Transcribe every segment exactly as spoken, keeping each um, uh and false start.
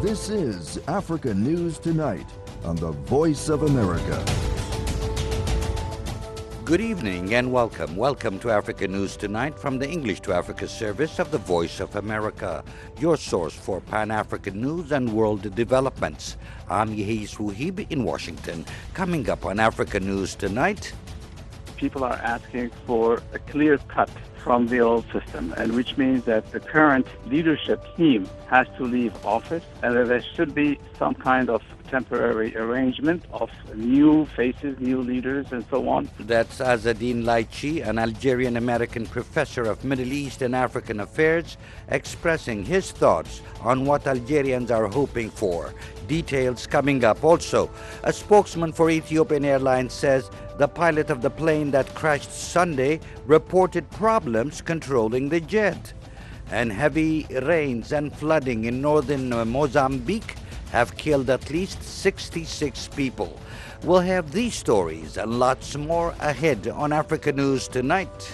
This is Africa News Tonight on the Voice of America. Good evening and welcome. Welcome to Africa News Tonight from the English to Africa service of the Voice of America, your source for Pan-African news and world developments. I'm Yehis Wuhib in Washington. Coming up on Africa News Tonight, people are asking for a clear cut from the old system, and which means that the current leadership team has to leave office, and that there should be some kind of temporary arrangement of new faces, new leaders, and so on. That's Azzedine Laichi, an Algerian-American professor of Middle East and African affairs, expressing his thoughts on what Algerians are hoping for. Details coming up. Also, a spokesman for Ethiopian Airlines says the pilot of the plane that crashed Sunday reported problems controlling the jet. And heavy rains and flooding in northern Mozambique have killed at least sixty-six people. We'll have these stories and lots more ahead on Africa News Tonight.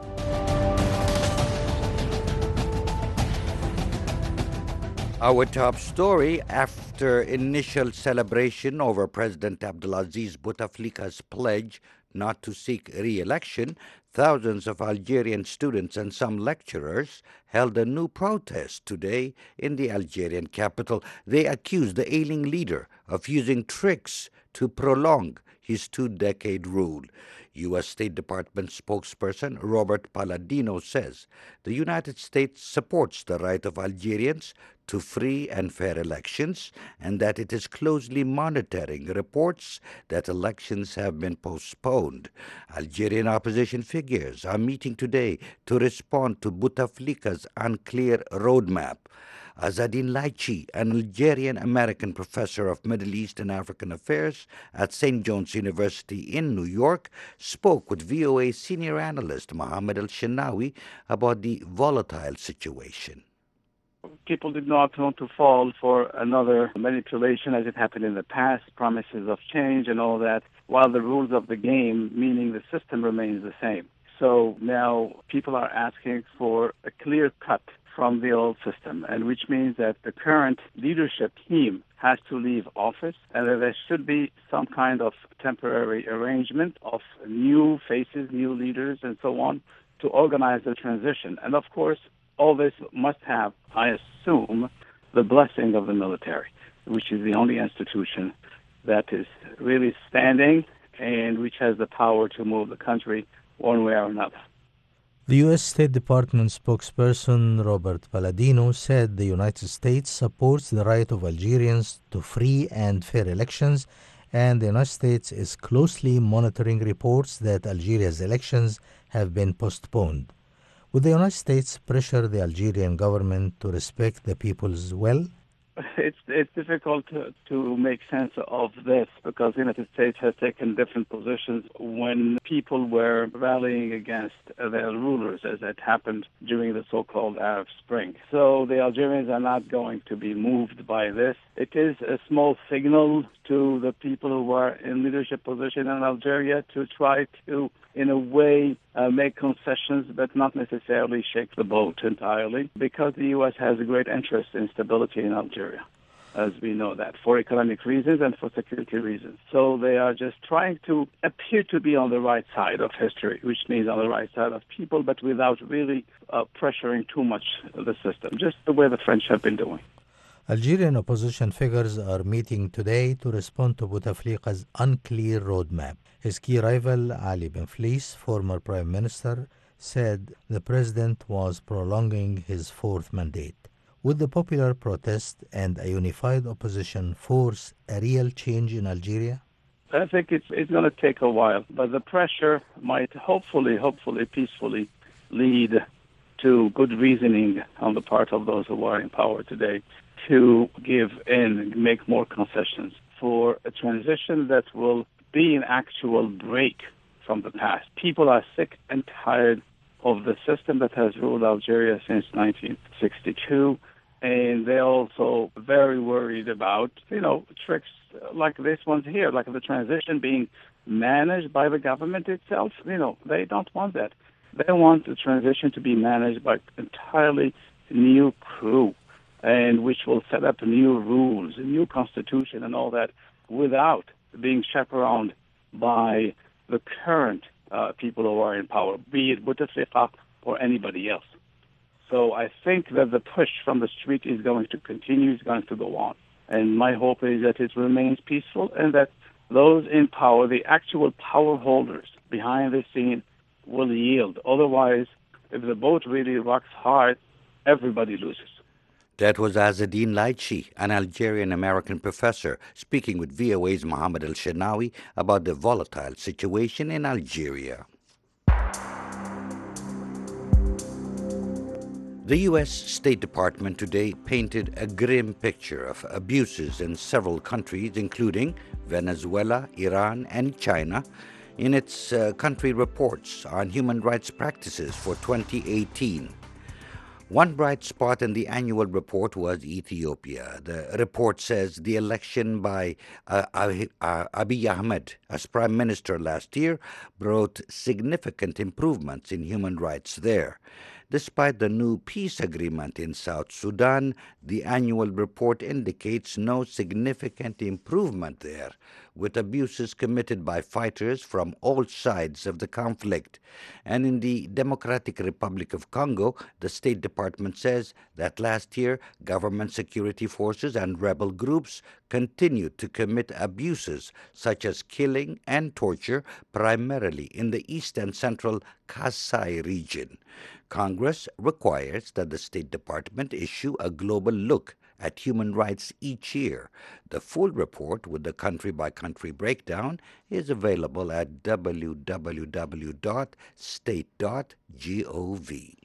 Our top story: after initial celebration over President Abdelaziz Bouteflika's pledge not to seek re-election, thousands of Algerian students and some lecturers held a new protest today in the Algerian capital. They accused the ailing leader of using tricks to prolong his two-decade rule. U S State Department spokesperson Robert Palladino says the United States supports the right of Algerians to free and fair elections, and that it is closely monitoring reports that elections have been postponed. Algerian opposition figures are meeting today to respond to Bouteflika's unclear roadmap. Azzedine Laichi, an Algerian-American professor of Middle East and African affairs at Saint John's University in New York, spoke with V O A senior analyst Mohammed El-Shenawi about the volatile situation. People did not want to fall for another manipulation as it happened in the past, promises of change and all that, while the rules of the game, meaning the system, remains the same. So now people are asking for a clear cut from the old system, and which means that the current leadership team has to leave office, and that there should be some kind of temporary arrangement of new faces, new leaders, and so on to organize the transition. And of course, all this must have, I assume, the blessing of the military, which is the only institution that is really standing and which has the power to move the country one way or another. The U S State Department spokesperson Robert Palladino said the United States supports the right of Algerians to free and fair elections, and the United States is closely monitoring reports that Algeria's elections have been postponed. Would the United States pressure the Algerian government to respect the people's will? It's it's difficult to, to make sense of this because the United States has taken different positions when people were rallying against their rulers, as it happened during the so-called Arab Spring. So the Algerians are not going to be moved by this. It is a small signal to the people who are in leadership position in Algeria to try to, in a way, uh, make concessions, but not necessarily shake the boat entirely, because the U S has a great interest in stability in Algeria, as we know that, for economic reasons and for security reasons. So they are just trying to appear to be on the right side of history, which means on the right side of people, but without really uh, pressuring too much the system, just the way the French have been doing. Algerian opposition figures are meeting today to respond to Bouteflika's unclear roadmap. His key rival, Ali Ben Fliss, former prime minister, said the president was prolonging his fourth mandate. Would the popular protest and a unified opposition force a real change in Algeria? I think it's it's going to take a while, but the pressure might hopefully, hopefully, peacefully lead to good reasoning on the part of those who are in power today to give in, make more concessions for a transition that will be an actual break from the past. People are sick and tired of the system that has ruled Algeria since nineteen sixty-two, and they're also very worried about, you know, tricks like this one's here, like the transition being managed by the government itself. You know, they don't want that. They want the transition to be managed by entirely new crew. and which will set up new rules, a new constitution and all that without being chaperoned by the current uh, people who are in power, be it Bouteflika or anybody else. So I think that the push from the street is going to continue, is going to go on. And my hope is that it remains peaceful and that those in power, the actual power holders behind the scene, will yield. Otherwise, if the boat really rocks hard, everybody loses. That was Azzedine Laitchi, an Algerian-American professor, speaking with V O A's Mohammed El-Shenawi about the volatile situation in Algeria. The U S State Department today painted a grim picture of abuses in several countries, including Venezuela, Iran, and China, in its uh, country reports on human rights practices for twenty eighteen. One bright spot in the annual report was Ethiopia. The report says the election by uh, Abiy Ahmed as prime minister last year brought significant improvements in human rights there. Despite the new peace agreement in South Sudan, the annual report indicates no significant improvement there, with abuses committed by fighters from all sides of the conflict. And in the Democratic Republic of Congo, the State Department says that last year, government security forces and rebel groups continued to commit abuses such as killing and torture, primarily in the east and central Kasai region. Congress requires that the State Department issue a global look at human rights each year. The full report with the country-by-country breakdown is available at w w w dot state dot gov.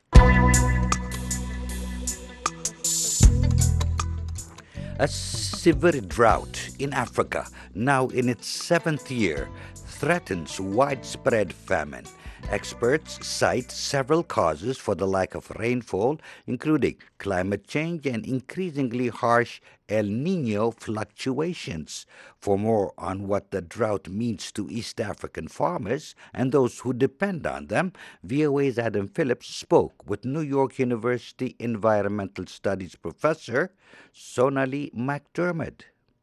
A severe drought in Africa, now in its seventh year, threatens widespread famine. Experts cite several causes for the lack of rainfall, including climate change and increasingly harsh El Niño fluctuations. For more on what the drought means to East African farmers and those who depend on them, V O A's Adam Phillips spoke with New York University Environmental Studies professor Sonali McDermott.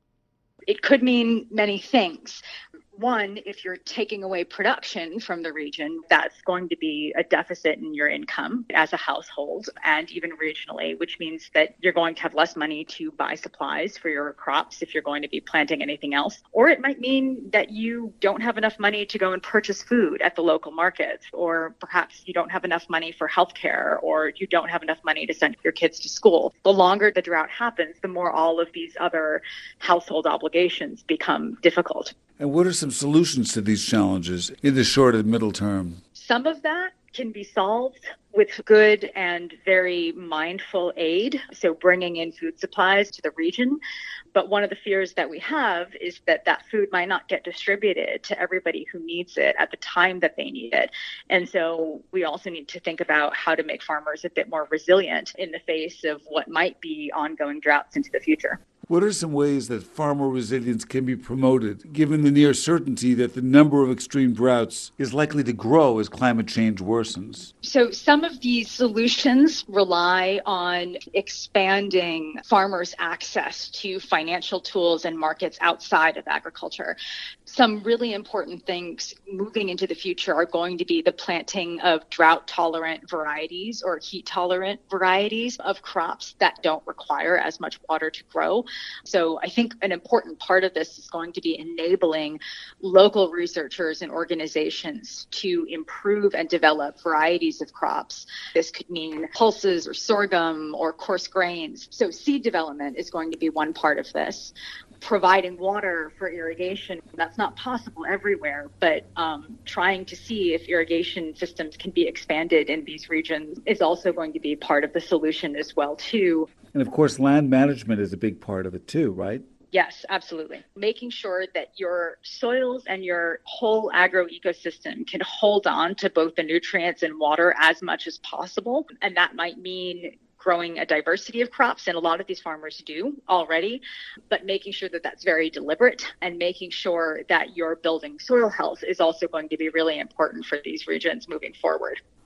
It could mean many things. One, if you're taking away production from the region, that's going to be a deficit in your income as a household and even regionally, which means that you're going to have less money to buy supplies for your crops if you're going to be planting anything else. Or it might mean that you don't have enough money to go and purchase food at the local markets, or perhaps you don't have enough money for healthcare, or you don't have enough money to send your kids to school. The longer the drought happens, the more all of these other household obligations become difficult. And what are some solutions to these challenges in the short and middle term? Some of that can be solved with good and very mindful aid, so bringing in food supplies to the region. But one of the fears that we have is that that food might not get distributed to everybody who needs it at the time that they need it. And so we also need to think about how to make farmers a bit more resilient in the face of what might be ongoing droughts into the future. What are some ways that farmer resilience can be promoted, given the near certainty that the number of extreme droughts is likely to grow as climate change worsens? So some of these solutions rely on expanding farmers' access to financial tools and markets outside of agriculture. Some really important things moving into the future are going to be the planting of drought-tolerant varieties or heat-tolerant varieties of crops that don't require as much water to grow. So I think an important part of this is going to be enabling local researchers and organizations to improve and develop varieties of crops. This could mean pulses or sorghum or coarse grains. So seed development is going to be one part of this. Providing water for irrigation, that's not possible everywhere, but um, trying to see if irrigation systems can be expanded in these regions is also going to be part of the solution as well, too. And of course, land management is a big part of it too, right? Yes, absolutely. Making sure that your soils and your whole agro ecosystem can hold on to both the nutrients and water as much as possible. And that might mean growing a diversity of crops, and a lot of these farmers do already, but making sure that that's very deliberate and making sure that you're building soil health is also going to be really important for these regions moving forward.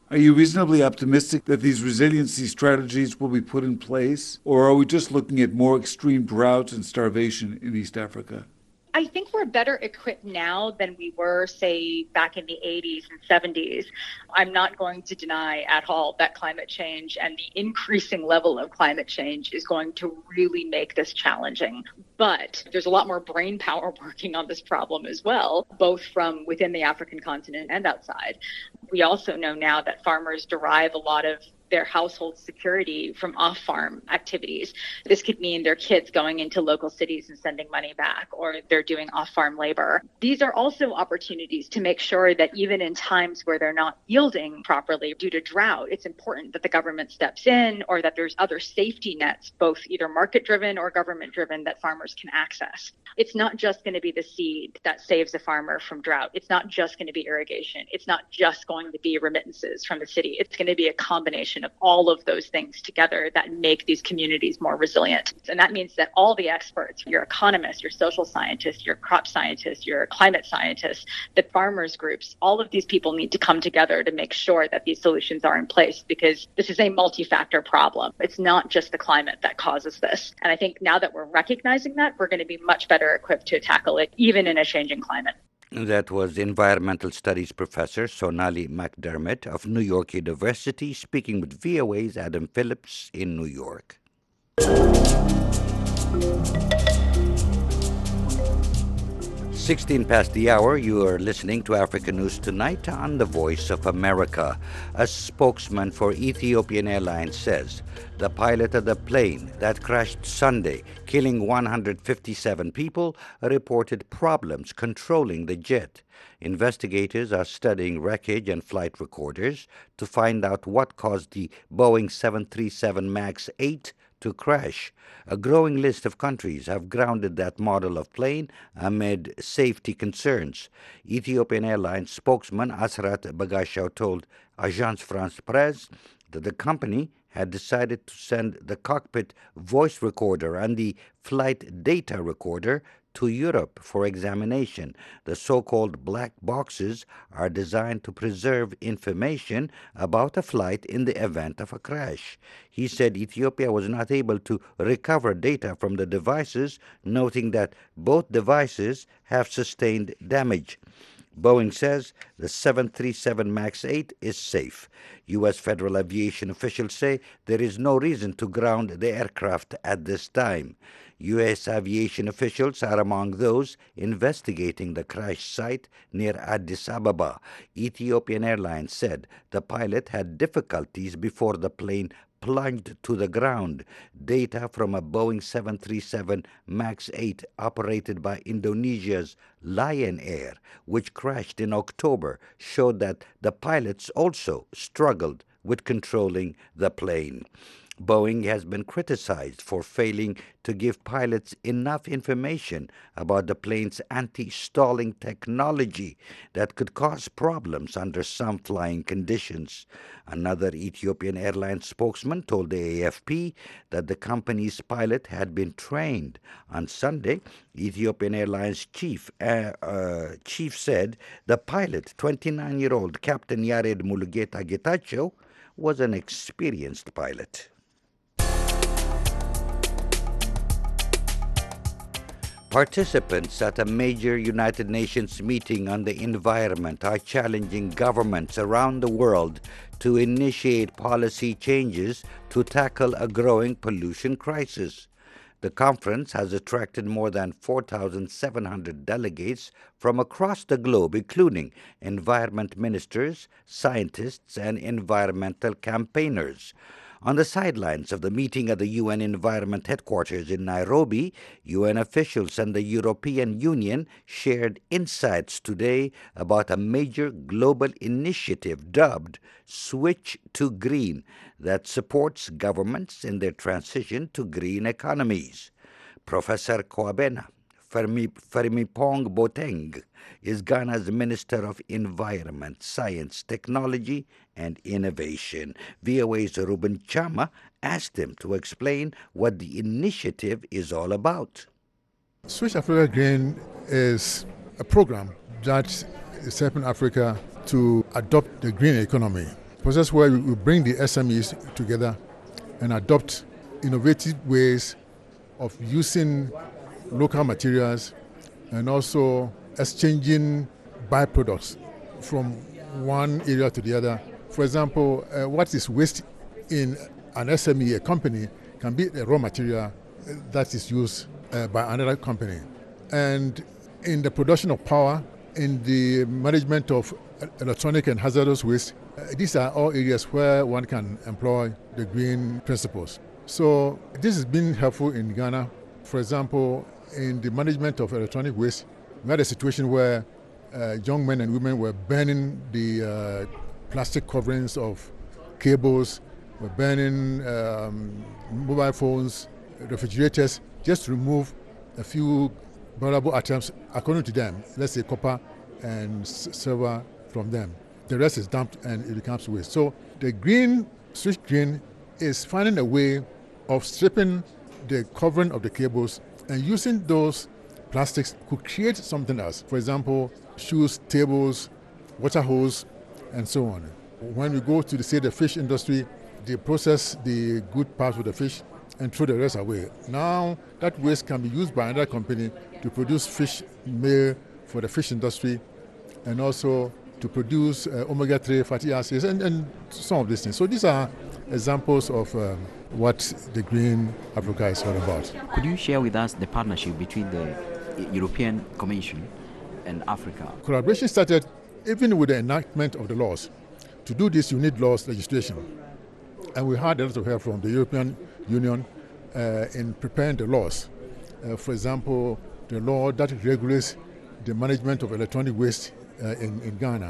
Are you reasonably optimistic that these resiliency strategies will be put in place, or are we just looking at more extreme droughts and starvation in East Africa? I think we're better equipped now than we were, say, back in the eighties and seventies. I'm not going to deny at all that climate change and the increasing level of climate change is going to really make this challenging. But there's a lot more brain power working on this problem as well, both from within the African continent and outside. We also know now that farmers derive a lot of their household security from off-farm activities. This could mean their kids going into local cities and sending money back, or they're doing off-farm labor. These are also opportunities to make sure that even in times where they're not yielding properly due to drought, it's important that the government steps in or that there's other safety nets, both either market-driven or government-driven, that farmers can access. It's not just going to be the seed that saves a farmer from drought. It's not just going to be irrigation. It's not just going to be remittances from the city. It's going to be a combination of all of those things together that make these communities more resilient. And that means that all the experts, your economists, your social scientists, your crop scientists, your climate scientists, the farmers groups, all of these people need to come together to make sure that these solutions are in place, because this is a multi-factor problem. It's not just the climate that causes this. And I think now that we're recognizing that, we're going to be much better equipped to tackle it, even in a changing climate. That was Environmental Studies Professor Sonali McDermott of New York University speaking with V O A's Adam Phillips in New York. sixteen past the hour, you are listening to Africa News Tonight on The Voice of America. A spokesman for Ethiopian Airlines says the pilot of the plane that crashed Sunday, killing one hundred fifty-seven people, reported problems controlling the jet. Investigators are studying wreckage and flight recorders to find out what caused the Boeing seven thirty-seven MAX eight to crash. A growing list of countries have grounded that model of plane amid safety concerns. Ethiopian Airlines spokesman Asrat Bagashaw told Agence France Presse that the company had decided to send the cockpit voice recorder and the flight data recorder to Europe for examination. The so-called black boxes are designed to preserve information about a flight in the event of a crash. He said Ethiopia was not able to recover data from the devices, noting that both devices have sustained damage. Boeing says the seven thirty-seven MAX eight is safe. U S federal aviation officials say there is no reason to ground the aircraft at this time. U S aviation officials are among those investigating the crash site near Addis Ababa. Ethiopian Airlines said the pilot had difficulties before the plane plunged to the ground. Data from a Boeing seven thirty-seven MAX eight operated by Indonesia's Lion Air, which crashed in October, showed that the pilots also struggled with controlling the plane. Boeing has been criticized for failing to give pilots enough information about the plane's anti-stalling technology that could cause problems under some flying conditions. Another Ethiopian Airlines spokesman told the A F P that the company's pilot had been trained. On Sunday, Ethiopian Airlines chief uh, uh, chief said the pilot, twenty-nine-year-old Captain Yared Mulugeta Getachew, was an experienced pilot. Participants at a major United Nations meeting on the environment are challenging governments around the world to initiate policy changes to tackle a growing pollution crisis. The conference has attracted more than four thousand seven hundred delegates from across the globe, including environment ministers, scientists, and environmental campaigners. On the sidelines of the meeting at the U N Environment Headquarters in Nairobi, U N officials and the European Union shared insights today about a major global initiative dubbed Switch to Green that supports governments in their transition to green economies. Professor Kwabena Fermipong Boateng is Ghana's Minister of Environment, Science, Technology, and Innovation. V O A's Ruben Chama asked him to explain what the initiative is all about. Switch Africa Green is a program that is helping Africa to adopt the green economy, process where we bring the S M Es together and adopt innovative ways of using local materials and also exchanging byproducts from one area to the other. For example, uh, what is waste in an S M E, a company, can be a raw material that is used uh, by another company. And in the production of power, in the management of electronic and hazardous waste, uh, these are all areas where one can employ the green principles. So this has been helpful in Ghana. For example, in the management of electronic waste, we had a situation where uh, young men and women were burning the uh, plastic coverings of cables, were burning um, mobile phones, refrigerators, just to remove a few valuable items, according to them, let's say copper and silver from them. The rest is dumped and it becomes waste. So the green, Switch Green, is finding a way of stripping the covering of the cables and using those plastics to create something else. For example, shoes, tables, water hose, and so on. When we go to the, say, the fish industry, they process the good parts of the fish and throw the rest away. Now, that waste can be used by another company to produce fish meal for the fish industry and also to produce uh, omega three fatty acids and, and some of these things. So these are examples of um, what the Green Africa is all about. Could you share with us the partnership between the European Commission and Africa? Collaboration started even with the enactment of the laws. To do this, you need laws legislation. And we had a lot of help from the European Union uh, in preparing the laws. Uh, for example, the law that regulates the management of electronic waste uh, in, in Ghana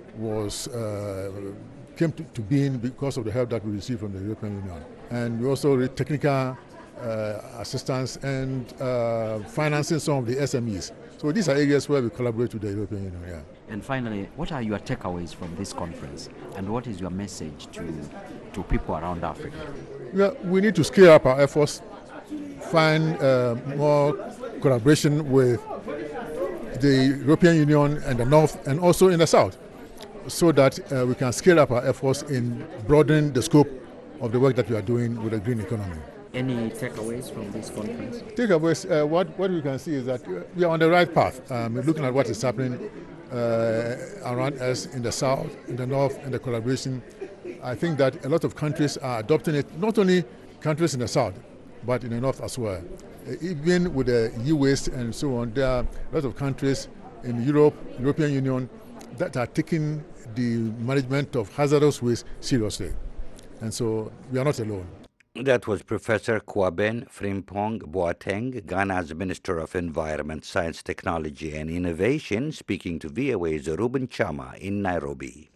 was uh, came to, to being because of the help that we received from the European Union. And we also read technical uh, assistance and uh, financing some of the S M Es. So these are areas where we collaborate with the European Union. Yeah. And finally, what are your takeaways from this conference, and what is your message to to people around Africa? Yeah, we need to scale up our efforts, find uh, more collaboration with the European Union and the North and also in the South, so that uh, we can scale up our efforts in broadening the scope of the work that we are doing with the green economy. Any takeaways from this conference? Takeaways, uh, what, what we can see is that we are on the right path. Um, looking at what is happening uh, around us in the South, in the North, and the collaboration, I think that a lot of countries are adopting it, not only countries in the South, but in the North as well. Uh, even with the e-waste and so on, there are a lot of countries in Europe, European Union, that are taking the management of hazardous waste seriously. And so we are not alone. That was Professor Kwaben Frimpong Boateng, Ghana's Minister of Environment, Science, Technology and Innovation, speaking to V O A's Ruben Chama in Nairobi.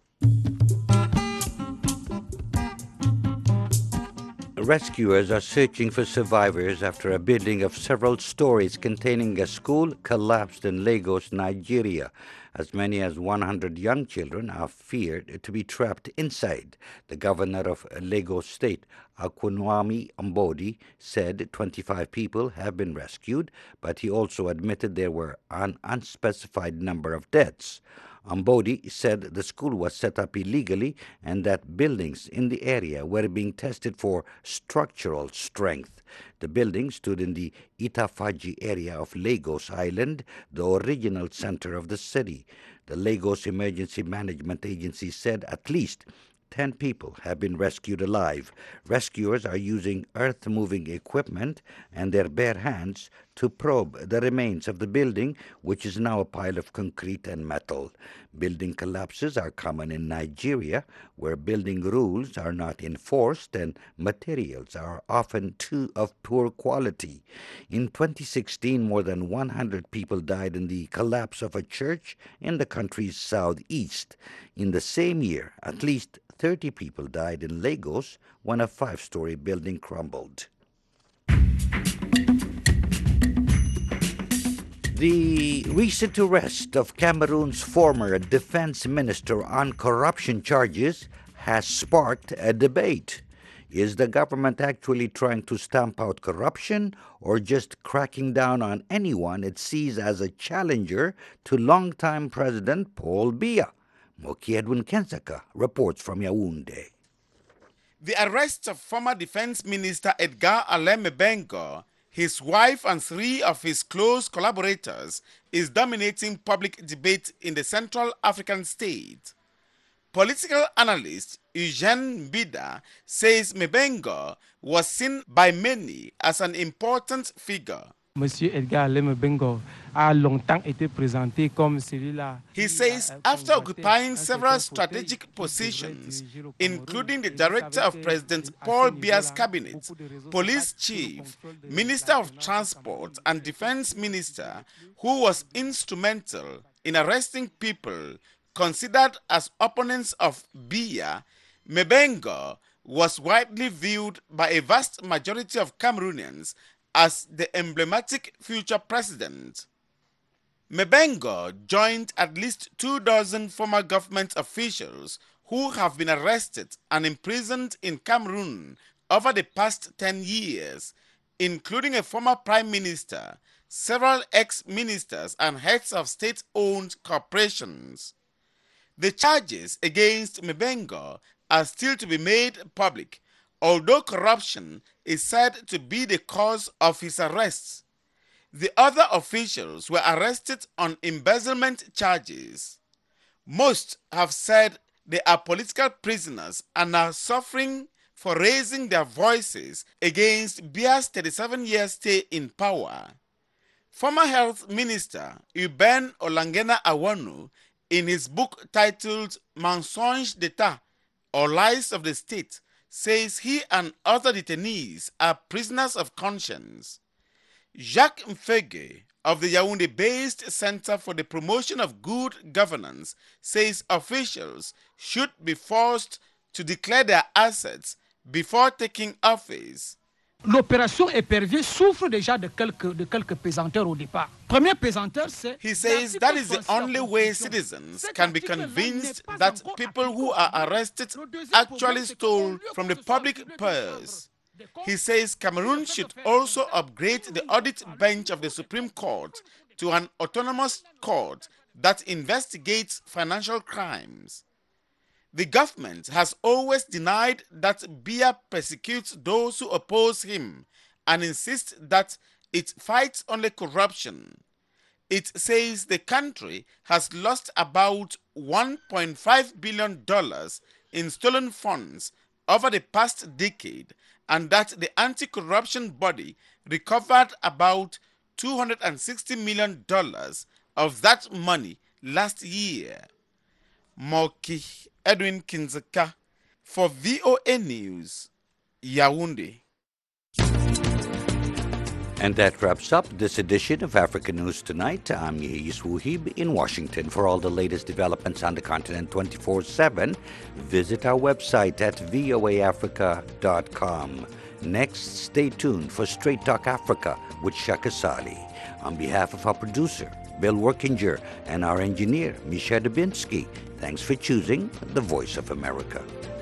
Rescuers are searching for survivors after a building of several stories containing a school collapsed in Lagos, Nigeria. As many as one hundred young children are feared to be trapped inside. The governor of Lagos State, Akunwami Ambodi, said twenty-five people have been rescued, but he also admitted there were an unspecified number of deaths. Ambodi said the school was set up illegally and that buildings in the area were being tested for structural strength. The building stood in the Itafaji area of Lagos Island, the original center of the city. The Lagos Emergency Management Agency said at least ten people have been rescued alive. Rescuers are using earth-moving equipment and their bare hands to probe the remains of the building, which is now a pile of concrete and metal. Building collapses are common in Nigeria, where building rules are not enforced and materials are often too of poor quality. In twenty sixteen, more than one hundred people died in the collapse of a church in the country's southeast. In the same year, at least thirty people died in Lagos when a five-story building crumbled. The recent arrest of Cameroon's former defense minister on corruption charges has sparked a debate. Is the government actually trying to stamp out corruption or just cracking down on anyone it sees as a challenger to longtime President Paul Biya? Moki Edwin Kenzaka reports from Yaoundé. The arrest of former Defense Minister Edgar Alain Mebengo, his wife and three of his close collaborators is dominating public debate in the Central African state. Political analyst Eugene Mbida says Mebengo was seen by many as an important figure. Monsieur Edgar Alain Mebengo a longtemps été présenté comme celui-là. He says after occupying several strategic positions, including the director of President Paul Biya's cabinet, police chief, minister of transport, and defense minister, who was instrumental in arresting people considered as opponents of Biya, Mebengo was widely viewed by a vast majority of Cameroonians as the emblematic future president. Mebengo joined at least two dozen former government officials who have been arrested and imprisoned in Cameroon over the past ten years, including a former prime minister, several ex-ministers, and heads of state-owned corporations. The charges against Mebengo are still to be made public, although corruption is said to be the cause of his arrests. The other officials were arrested on embezzlement charges. Most have said they are political prisoners and are suffering for raising their voices against Biya's thirty-seven-year stay in power. Former Health Minister Uben Olangena Awonu, in his book titled Mensonges d'État, or Lies of the State, says he and other detainees are prisoners of conscience. Jacques Mfege of the Yaoundé-based Center for the Promotion of Good Governance says officials should be forced to declare their assets before taking office. L'opération Épervier souffre déjà de quelques, de quelques pesanteurs au départ. Premier pesanteur, c'est... He says that is the only way citizens can be convinced that people who are arrested actually stole from the public purse. He says Cameroon should also upgrade the audit bench of the Supreme Court to an autonomous court that investigates financial crimes. The government has always denied that Biya persecutes those who oppose him and insists that it fights only corruption. It says the country has lost about one point five billion dollars in stolen funds over the past decade, and that the anti-corruption body recovered about two hundred sixty million dollars of that money last year. Moki Edwin Kinzaka for V O A News, Yaoundé. And that wraps up this edition of Africa News Tonight. I'm Yehis Wuhib in Washington. For all the latest developments on the continent twenty-four seven, visit our website at voa africa dot com. Next, stay tuned for Straight Talk Africa with Shaka Sali. On behalf of our producer, Bill Workinger, and our engineer, Misha Dubinsky, thanks for choosing the Voice of America.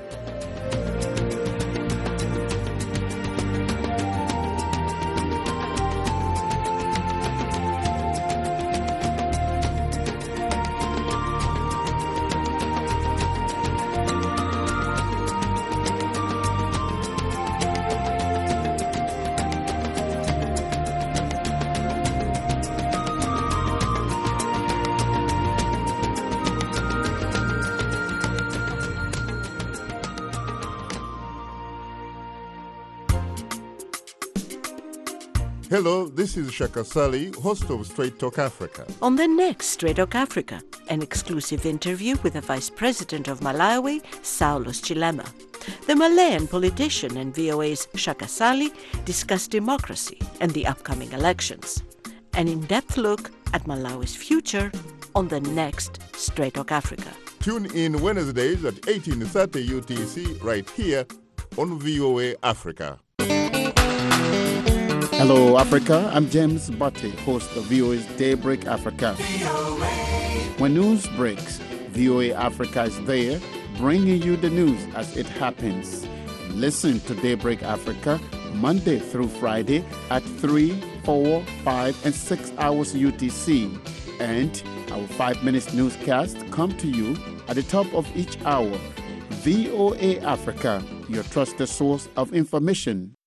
Hello, this is Shaka Sali, host of Straight Talk Africa. On the next Straight Talk Africa, an exclusive interview with the Vice President of Malawi, Saulos Chilema. The Malayan politician and V O A's Shaka Sali discuss democracy and the upcoming elections. An in-depth look at Malawi's future on the next Straight Talk Africa. Tune in Wednesdays at eighteen thirty U T C right here on V O A Africa. Hello, Africa. I'm James Butte, host of V O A's Daybreak Africa. When news breaks, V O A Africa is there, bringing you the news as it happens. Listen to Daybreak Africa Monday through Friday at three, four, five, and six hours U T C. And our five minutes newscast come to you at the top of each hour. V O A Africa, your trusted source of information.